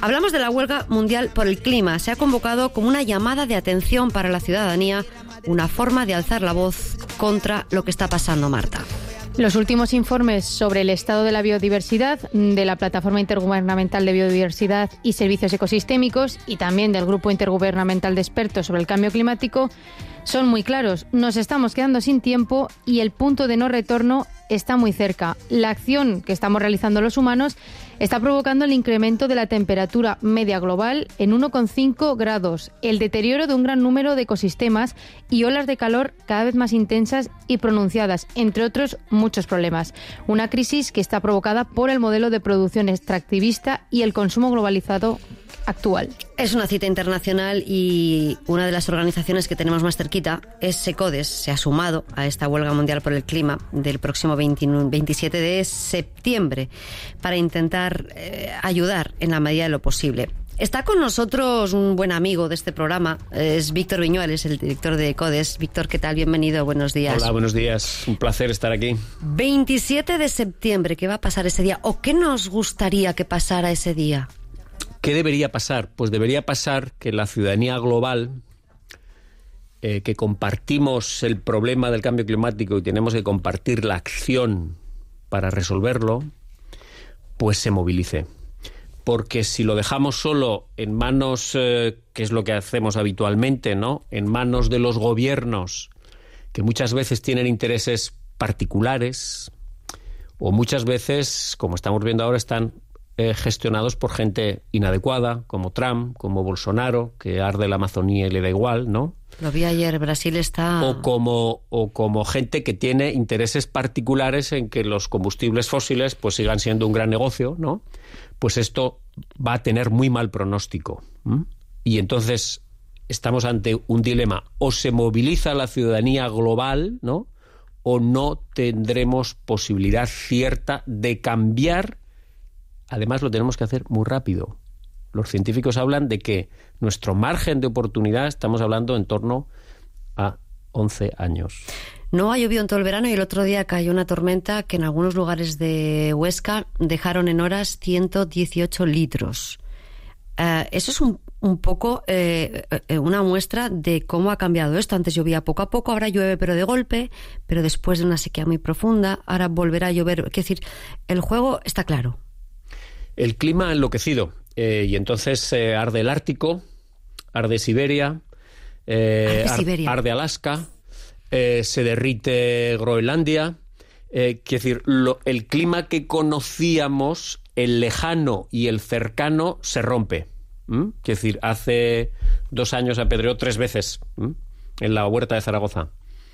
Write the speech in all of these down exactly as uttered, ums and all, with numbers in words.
Hablamos de la huelga mundial por el clima. Se ha convocado como una llamada de atención para la ciudadanía, una forma de alzar la voz contra lo que está pasando, Marta. Los últimos informes sobre el estado de la biodiversidad de la Plataforma Intergubernamental de Biodiversidad y Servicios Ecosistémicos y también del Grupo Intergubernamental de Expertos sobre el Cambio Climático son muy claros. Nos estamos quedando sin tiempo y el punto de no retorno está muy cerca. La acción que estamos realizando los humanos está provocando el incremento de la temperatura media global en uno coma cinco grados, el deterioro de un gran número de ecosistemas y olas de calor cada vez más intensas y pronunciadas, entre otros muchos problemas. Una crisis que está provocada por el modelo de producción extractivista y el consumo globalizado actual. Es una cita internacional y una de las organizaciones que tenemos más cerquita es SECODES. Se ha sumado a esta huelga mundial por el clima del próximo veintisiete de septiembre para intentar eh, ayudar en la medida de lo posible. Está con nosotros un buen amigo de este programa, es Víctor Viñuales, el director de SECODES. Víctor, ¿qué tal? Bienvenido, buenos días. Hola, buenos días, un placer estar aquí. veintisiete de septiembre, ¿qué va a pasar ese día? ¿O qué nos gustaría que pasara ese día? ¿Qué debería pasar? Pues debería pasar que la ciudadanía global, eh, que compartimos el problema del cambio climático y tenemos que compartir la acción para resolverlo, pues se movilice. Porque si lo dejamos solo en manos, eh, que es lo que hacemos habitualmente, ¿no?, en manos de los gobiernos, que muchas veces tienen intereses particulares, o muchas veces, como estamos viendo ahora, están Eh, gestionados por gente inadecuada, como Trump, como Bolsonaro, que arde la Amazonía y le da igual, ¿no? Lo vi ayer, Brasil está... O como, o como gente que tiene intereses particulares en que los combustibles fósiles pues sigan siendo un gran negocio, ¿no? Pues esto va a tener muy mal pronóstico. ¿Mm? Y entonces estamos ante un dilema. O se moviliza la ciudadanía global, ¿no?, o no tendremos posibilidad cierta de cambiar. Además, lo tenemos que hacer muy rápido. Los científicos hablan de que nuestro margen de oportunidad, estamos hablando en torno a once años. No ha llovido en todo el verano y el otro día cayó una tormenta que en algunos lugares de Huesca dejaron en horas ciento dieciocho litros. Uh, eso es un, un poco eh, una muestra de cómo ha cambiado esto. Antes llovía poco a poco, ahora llueve pero de golpe, pero después de una sequía muy profunda, ahora volverá a llover. Es decir, el juego está claro. El clima ha enloquecido eh, y entonces eh, arde el Ártico, arde Siberia, eh, arde, Siberia. Ar, arde Alaska, eh, se derrite Groenlandia. Eh, quiero decir, lo, el clima que conocíamos, el lejano y el cercano, se rompe. ¿Mm? Quiero decir, hace dos años apedreó tres veces ¿Mm? en la Huerta de Zaragoza.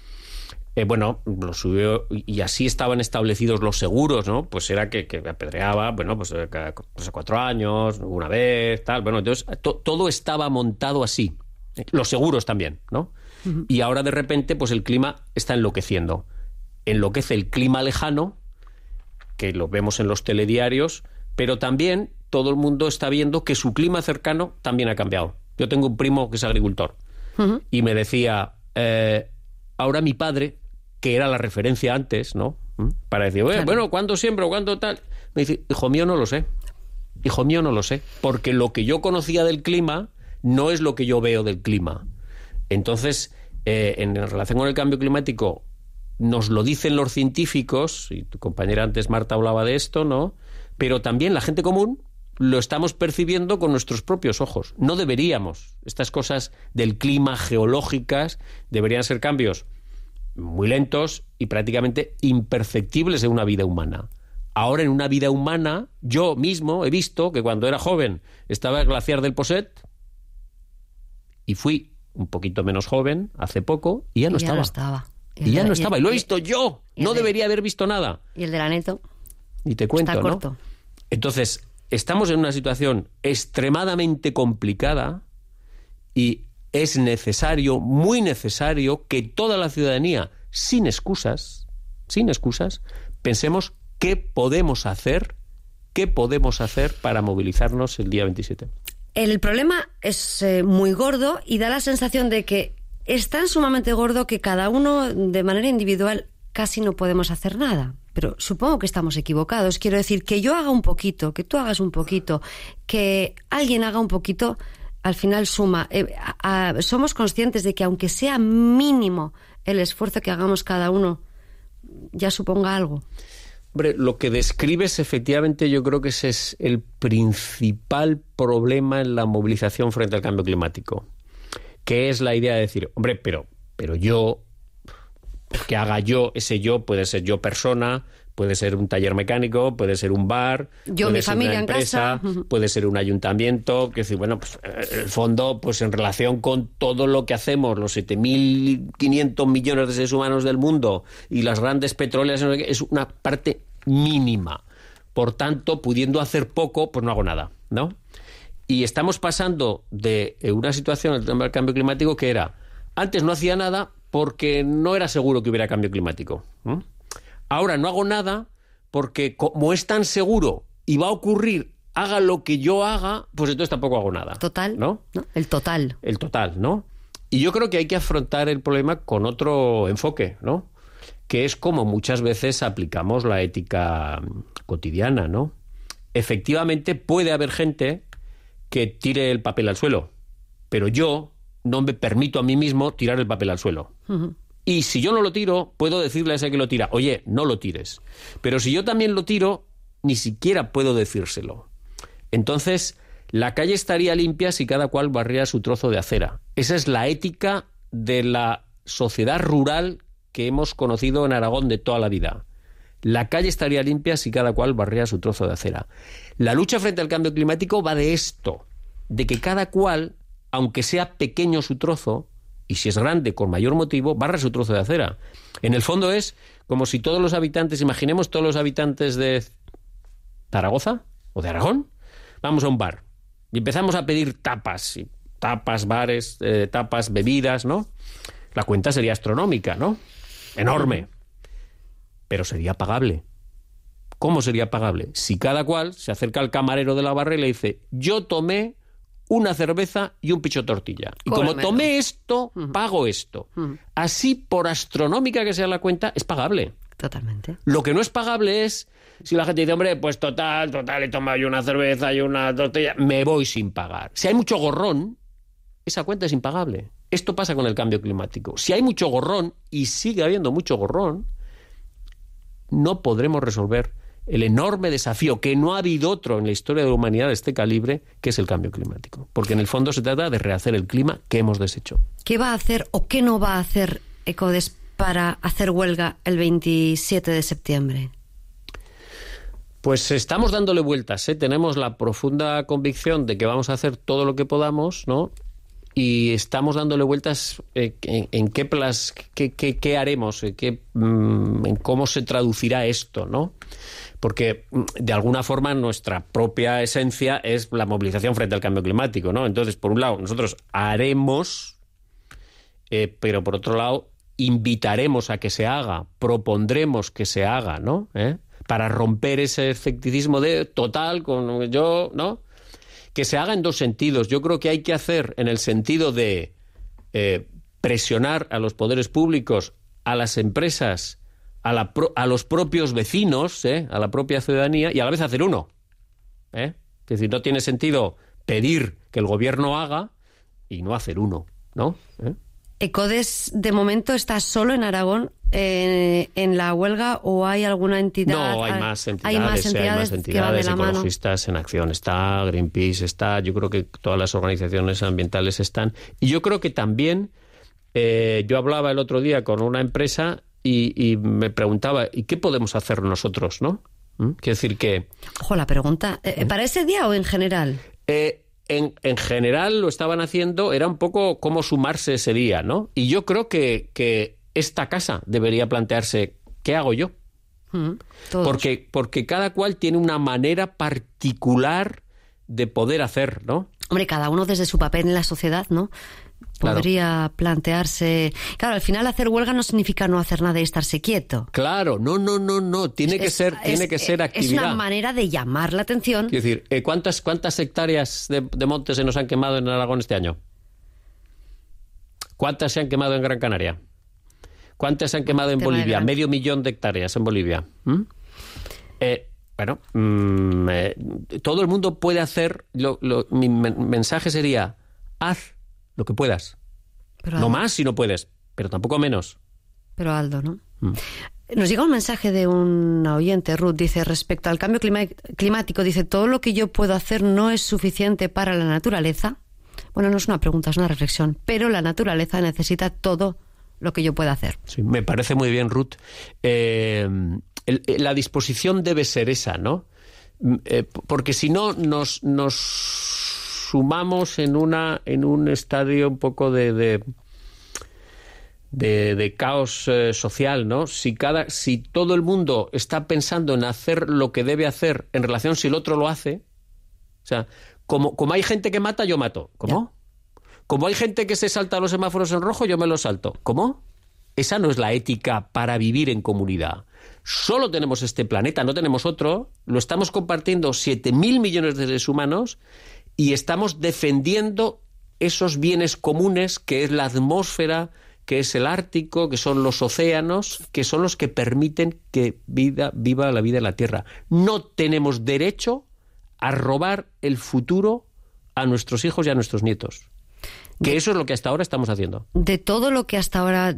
Eh, bueno, lo subió y así estaban establecidos los seguros, ¿no? Pues era que, que apedreaba, bueno, pues cada pues, cuatro años, una vez, tal. Bueno, entonces to, todo estaba montado así. Los seguros también, ¿no? Uh-huh. Y ahora de repente, pues el clima está enloqueciendo. Enloquece el clima lejano, que lo vemos en los telediarios, pero también todo el mundo está viendo que su clima cercano también ha cambiado. Yo tengo un primo que es agricultor uh-huh. y me decía, eh, ahora mi padre, que era la referencia antes, ¿no?, para decir, bueno, bueno, ¿cuándo siembro? ¿Cuándo tal? Me dice, hijo mío, no lo sé. Hijo mío, no lo sé. Porque lo que yo conocía del clima no es lo que yo veo del clima. Entonces, eh, en relación con el cambio climático, nos lo dicen los científicos, y tu compañera antes, Marta, hablaba de esto, ¿no? Pero también la gente común lo estamos percibiendo con nuestros propios ojos. No deberíamos. Estas cosas del clima, geológicas, deberían ser cambios muy lentos y prácticamente imperceptibles en una vida humana. Ahora, en una vida humana, yo mismo he visto que cuando era joven estaba el glaciar del Poset y fui un poquito menos joven hace poco y ya no y ya estaba. No estaba. Y, y ya de, no estaba. Y, y lo he visto y, yo. No de, debería haber visto nada. Y el de la Neto. Y te cuento, está ¿no? corto. Entonces, estamos en una situación extremadamente complicada y es necesario, muy necesario, que toda la ciudadanía, sin excusas, sin excusas, pensemos qué podemos hacer, qué podemos hacer para movilizarnos el día veintisiete. El problema es eh, muy gordo y da la sensación de que es tan sumamente gordo que cada uno, de manera individual, casi no podemos hacer nada. Pero supongo que estamos equivocados. Quiero decir, que yo haga un poquito, que tú hagas un poquito, que alguien haga un poquito, al final suma. Eh, a, a, somos conscientes de que aunque sea mínimo el esfuerzo que hagamos cada uno, ya suponga algo. Hombre, lo que describes, efectivamente, yo creo que ese es el principal problema en la movilización frente al cambio climático, que es la idea de decir, hombre, pero, pero yo, que haga yo, ese yo puede ser yo persona, puede ser un taller mecánico, puede ser un bar, yo, puede mi ser familia una empresa, en casa. puede ser un ayuntamiento, que decir, bueno, pues en el fondo, pues en relación con todo lo que hacemos, los siete mil quinientos millones de seres humanos del mundo y las grandes petroleras, es una parte mínima. Por tanto, pudiendo hacer poco, pues no hago nada, ¿no? Y estamos pasando de una situación, el tema del cambio climático, que era, antes no hacía nada porque no era seguro que hubiera cambio climático, ¿no? Ahora no hago nada porque como es tan seguro y va a ocurrir, haga lo que yo haga, pues entonces tampoco hago nada. Total, ¿no? ¿no? El total. El total, ¿no? Y yo creo que hay que afrontar el problema con otro enfoque, ¿no? Que es como muchas veces aplicamos la ética cotidiana, ¿no? Efectivamente puede haber gente que tire el papel al suelo, pero yo no me permito a mí mismo tirar el papel al suelo. Uh-huh. Y si yo no lo tiro, puedo decirle a ese que lo tira, oye, no lo tires. Pero si yo también lo tiro, ni siquiera puedo decírselo. Entonces, la calle estaría limpia si cada cual barría su trozo de acera. Esa es la ética de la sociedad rural que hemos conocido en Aragón de toda la vida. La calle estaría limpia si cada cual barría su trozo de acera. La lucha frente al cambio climático va de esto, de que cada cual, aunque sea pequeño su trozo, y si es grande, con mayor motivo, barra su trozo de acera. En el fondo es como si todos los habitantes, imaginemos todos los habitantes de Zaragoza o de Aragón, vamos a un bar y empezamos a pedir tapas, y tapas, bares, eh, tapas, bebidas, ¿no? La cuenta sería astronómica, ¿no? Enorme. Pero sería pagable. ¿Cómo sería pagable? Si cada cual se acerca al camarero de la barra y le dice, yo tomé una cerveza y un picho tortilla. Y como tomé esto, uh-huh. pago esto. Uh-huh. Así, por astronómica que sea la cuenta, es pagable. Totalmente. Lo que no es pagable es si la gente dice, hombre, pues total, total, he tomado yo una cerveza y una tortilla, me voy sin pagar. Si hay mucho gorrón, esa cuenta es impagable. Esto pasa con el cambio climático. Si hay mucho gorrón, y sigue habiendo mucho gorrón, no podremos resolver el enorme desafío, que no ha habido otro en la historia de la humanidad de este calibre, que es el cambio climático. Porque en el fondo se trata de rehacer el clima que hemos deshecho. ¿Qué va a hacer o qué no va a hacer ECODES para hacer huelga el veintisiete de septiembre? Pues estamos dándole vueltas, ¿eh? Tenemos la profunda convicción de que vamos a hacer todo lo que podamos, ¿no? Y estamos dándole vueltas eh, en, en qué, plas, qué, qué, qué haremos, en, qué, mmm, en cómo se traducirá esto, ¿no? Porque, de alguna forma, nuestra propia esencia es la movilización frente al cambio climático, ¿no? Entonces, por un lado, nosotros haremos, eh, pero por otro lado, invitaremos a que se haga, propondremos que se haga, ¿no? ¿Eh? Para romper ese escepticismo de total, con yo, ¿no? Que se haga en dos sentidos. Yo creo que hay que hacer en el sentido de eh, presionar a los poderes públicos, a las empresas, a, la pro, a los propios vecinos, ¿eh? A la propia ciudadanía, y a la vez hacer uno. ¿eh? Es decir, no tiene sentido pedir que el gobierno haga y no hacer uno, ¿no? ¿Eh? ¿ECODES de momento está solo en Aragón eh, en la huelga o hay alguna entidad? No, hay más entidades, hay más entidades, hay más entidades que van de la ecologistas mano. En acción. Está Greenpeace, está, yo creo que todas las organizaciones ambientales están. Y yo creo que también, eh, yo hablaba el otro día con una empresa y, y me preguntaba, ¿y qué podemos hacer nosotros, no? ¿Mm? Quiero decir que... Ojo, la pregunta, ¿eh, ¿para ese día o en general? Eh... En, en general lo estaban haciendo, era un poco cómo sumarse ese día, ¿no? Y yo creo que, que esta casa debería plantearse, ¿qué hago yo? Mm, porque, porque cada cual tiene una manera particular de poder hacer, ¿no? Hombre, cada uno desde su papel en la sociedad, ¿no? Podría claro. plantearse... Claro, al final hacer huelga no significa no hacer nada y estarse quieto. Claro, no, no, no, no. Tiene es, que ser, es, tiene que ser actividad. Es una manera de llamar la atención. Quiero decir, ¿cuántas, cuántas hectáreas de, de montes se nos han quemado en Aragón este año? ¿Cuántas se han quemado en Gran Canaria? ¿Cuántas se han quemado en Bolivia? Medio millón de hectáreas en Bolivia. ¿Mm? Eh, bueno, mmm, eh, todo el mundo puede hacer... Lo, lo, mi mensaje sería, haz lo que puedas. Pero, no más si no puedes, pero tampoco menos. Pero Aldo, ¿no? Mm. Nos llega un mensaje de una oyente, Ruth, dice, respecto al cambio clima- climático, dice, todo lo que yo puedo hacer no es suficiente para la naturaleza. Bueno, no es una pregunta, es una reflexión, pero la naturaleza necesita todo lo que yo pueda hacer. Sí, me parece muy bien, Ruth. Eh, el, la disposición debe ser esa, ¿no? Eh, porque si no, nos, nos sumamos en, una, en un estadio un poco de... de De, de caos eh, social, ¿no? Si cada, si todo el mundo está pensando en hacer lo que debe hacer en relación si el otro lo hace, o sea, como, como hay gente que mata, yo mato. ¿Cómo? Ya. Como hay gente que se salta los semáforos en rojo, yo me los salto. ¿Cómo? Esa no es la ética para vivir en comunidad. Solo tenemos este planeta, no tenemos otro. Lo estamos compartiendo siete mil millones de seres humanos y estamos defendiendo esos bienes comunes que es la atmósfera, que es el Ártico, que son los océanos, que son los que permiten que vida, viva la vida en la Tierra. No tenemos derecho a robar el futuro a nuestros hijos y a nuestros nietos. Que eso es lo que hasta ahora estamos haciendo. De todo lo que hasta ahora,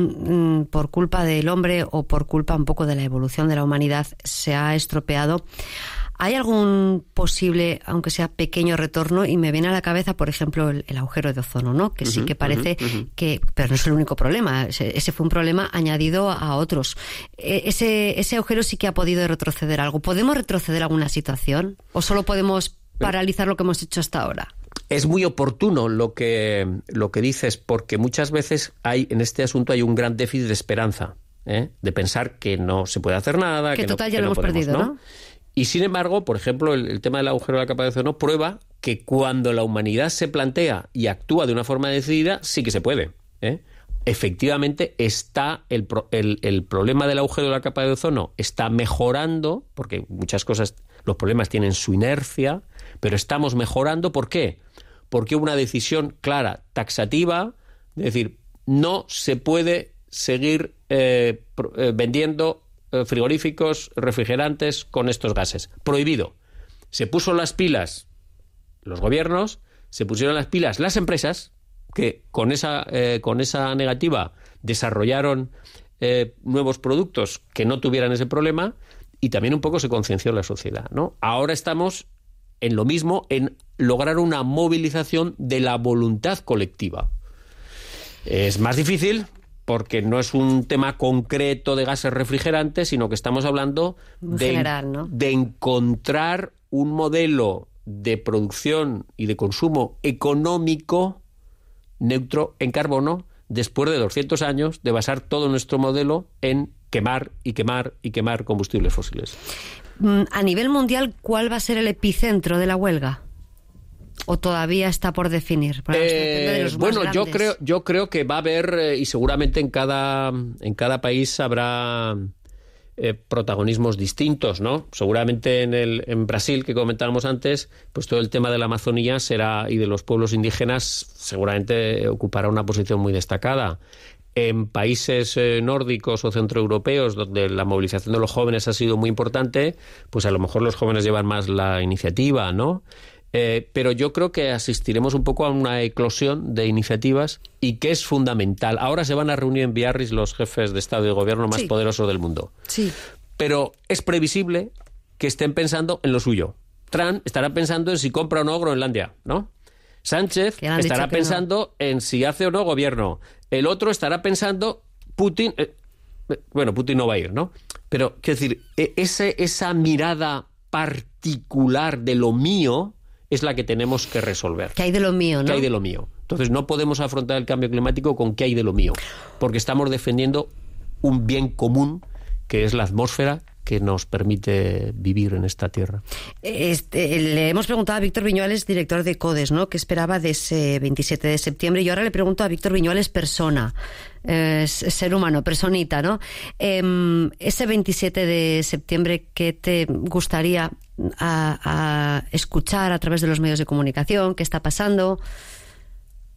mm, por culpa del hombre o por culpa un poco de la evolución de la humanidad, se ha estropeado, ¿hay algún posible, aunque sea pequeño, retorno? Y me viene a la cabeza, por ejemplo, el, el agujero de ozono, ¿no? Que uh-huh, sí que parece uh-huh, uh-huh. que... Pero no es el único problema. Ese, ese fue un problema añadido a otros. E, ese, ese agujero sí que ha podido retroceder algo. ¿Podemos retroceder alguna situación? ¿O solo podemos paralizar lo que hemos hecho hasta ahora? Es muy oportuno lo que, lo que dices, porque muchas veces hay en este asunto hay un gran déficit de esperanza, ¿eh? De pensar que no se puede hacer nada. Que, que total no, ya que lo no hemos podemos, perdido, ¿no? ¿no? Y sin embargo, por ejemplo, el, el tema del agujero de la capa de ozono prueba que cuando la humanidad se plantea y actúa de una forma decidida, sí que se puede, ¿eh? Efectivamente, está el, el, el problema del agujero de la capa de ozono está mejorando, porque muchas cosas, los problemas tienen su inercia, pero estamos mejorando. ¿Por qué? Porque hubo una decisión clara, taxativa, de decir, no se puede seguir eh, eh, vendiendo frigoríficos, refrigerantes con estos gases. Prohibido. Se puso las pilas los gobiernos, se pusieron las pilas las empresas, que con esa, eh, con esa negativa desarrollaron eh, nuevos productos que no tuvieran ese problema, y también un poco se concienció la sociedad, ¿no? Ahora estamos en lo mismo, en lograr una movilización de la voluntad colectiva. Es más difícil, porque no es un tema concreto de gases refrigerantes, sino que estamos hablando de, general, ¿no? de encontrar un modelo de producción y de consumo económico neutro en carbono después de doscientos años de basar todo nuestro modelo en quemar y quemar y quemar combustibles fósiles. A nivel mundial, ¿cuál va a ser el epicentro de la huelga? ¿O todavía está por definir? Eh, de los bueno, más yo creo, yo creo que va a haber, eh, y seguramente en cada, en cada país habrá eh, protagonismos distintos, ¿no? Seguramente en, el, en Brasil, que comentábamos antes, pues todo el tema de la Amazonía será, y de los pueblos indígenas, seguramente ocupará una posición muy destacada. En países eh, nórdicos o centroeuropeos, donde la movilización de los jóvenes ha sido muy importante, pues a lo mejor los jóvenes llevan más la iniciativa, ¿no? Eh, pero yo creo que asistiremos un poco a una eclosión de iniciativas, y que es fundamental. Ahora se van a reunir en Biarritz los jefes de Estado y de Gobierno más sí. poderosos del mundo. Sí. Pero es previsible que estén pensando en lo suyo. Trump estará pensando en si compra o no Groenlandia, ¿no? Sánchez estará pensando no. en si hace o no gobierno. El otro estará pensando, Putin... Eh, bueno, Putin no va a ir, ¿no? Pero, quiero decir, ese, esa mirada particular de lo mío es la que tenemos que resolver. ¿Qué hay de lo mío, no? ¿Qué hay de lo mío? Entonces no podemos afrontar el cambio climático con qué hay de lo mío, porque estamos defendiendo un bien común, que es la atmósfera que nos permite vivir en esta tierra. Este, le hemos preguntado a Víctor Viñuales, director de CODES, ¿no?, qué esperaba de ese veintisiete de septiembre, y ahora le pregunto a Víctor Viñuales, persona, eh, ser humano, personita, ¿no? Eh, ese veintisiete de septiembre, ¿qué te gustaría a, a escuchar a través de los medios de comunicación? ¿Qué está pasando?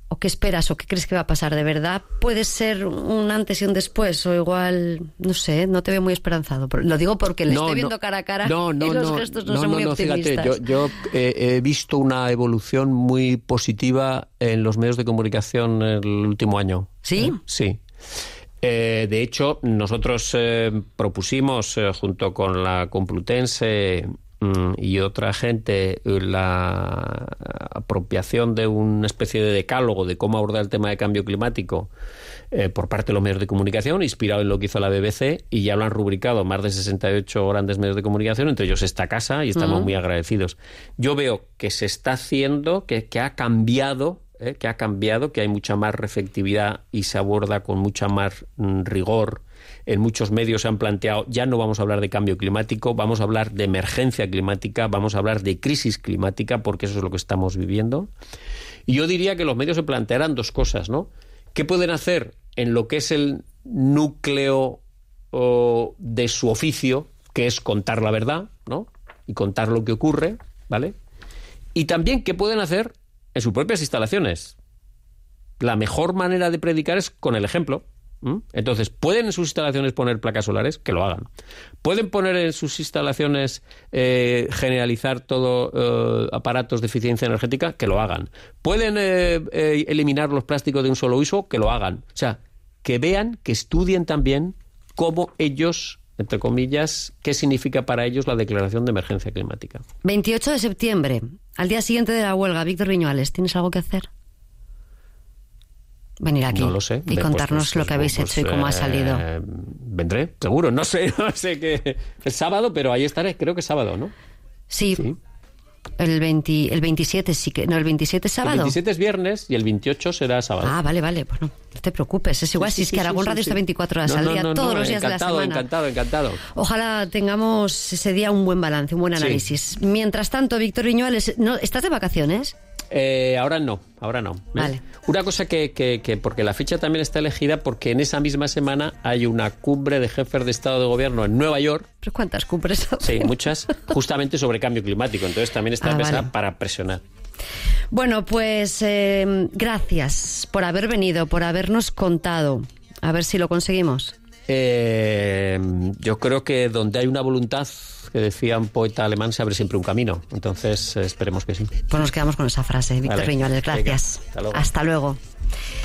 ¿O qué esperas o qué crees que va a pasar? ¿De verdad puede ser un antes y un después? O igual, no sé, no te veo muy esperanzado. Lo digo porque le no, estoy viendo no, cara a cara no, no, y los no, gestos no, no son no, muy no, optimistas. Fíjate, yo, yo eh, he visto una evolución muy positiva en los medios de comunicación el último año. ¿Sí? ¿Eh? Sí. Eh, de hecho, nosotros eh, propusimos, eh, junto con la Complutense y otra gente, la apropiación de una especie de decálogo de cómo abordar el tema de cambio climático eh, por parte de los medios de comunicación, inspirado en lo que hizo la B B C, y ya lo han rubricado más de sesenta y ocho grandes medios de comunicación, entre ellos esta casa, y estamos uh-huh. muy agradecidos. Yo veo que se está haciendo, que, que ha cambiado, eh, que ha cambiado, que hay mucha más receptividad y se aborda con mucha más mm, rigor. En muchos medios se han planteado, ya no vamos a hablar de cambio climático, vamos a hablar de emergencia climática, vamos a hablar de crisis climática, porque eso es lo que estamos viviendo. Y yo diría que los medios se plantearán dos cosas, ¿no? ¿Qué pueden hacer en lo que es el núcleo oh, de su oficio, que es contar la verdad, ¿no? Y contar lo que ocurre, ¿vale? Y también qué pueden hacer en sus propias instalaciones. La mejor manera de predicar es con el ejemplo. Entonces, ¿pueden en sus instalaciones poner placas solares? Que lo hagan. ¿Pueden poner en sus instalaciones eh, generalizar todo eh, aparatos de eficiencia energética? Que lo hagan. ¿Pueden eh, eh, eliminar los plásticos de un solo uso? Que lo hagan. O sea, que vean, que estudien también cómo ellos, entre comillas, qué significa para ellos la declaración de emergencia climática. veintiocho de septiembre, al día siguiente de la huelga. Víctor Viñuales, ¿tienes algo que hacer? Venir aquí no lo sé. y contarnos pues, pues, lo que habéis pues, hecho y cómo eh, ha salido. Vendré, seguro. No sé, no sé qué. Es sábado, pero ahí estaré. Creo que es sábado, ¿no? Sí. sí. El, veinte, el veintisiete sí que... No, el veintisiete es sábado. El veintisiete es viernes y el veintiocho será sábado. Ah, vale, vale. Bueno, no te preocupes. Es igual, sí, si es sí, que Aragón sí, Radio sí, está veinticuatro horas no, al día, no, no, todos no, los días de la semana. Encantado, encantado, encantado. Ojalá tengamos ese día un buen balance, un buen análisis. Sí. Mientras tanto, Víctor Viñuales, ¿no, ¿estás de vacaciones? Eh, ahora no, ahora no. ¿eh? Vale. Una cosa que, que, que, porque la fecha también está elegida porque en esa misma semana hay una cumbre de jefes de Estado de Gobierno en Nueva York. ¿Pero cuántas cumbres? Sí, muchas, justamente sobre cambio climático. Entonces también está ah, pensada vale. para presionar. Bueno, pues eh, gracias por haber venido, por habernos contado. A ver si lo conseguimos. Eh, yo creo que donde hay una voluntad, que decía un poeta alemán, se abre siempre un camino. Entonces, eh, esperemos que sí. Pues nos quedamos con esa frase. Víctor vale. Viñuales, gracias. Venga, hasta luego. Hasta luego.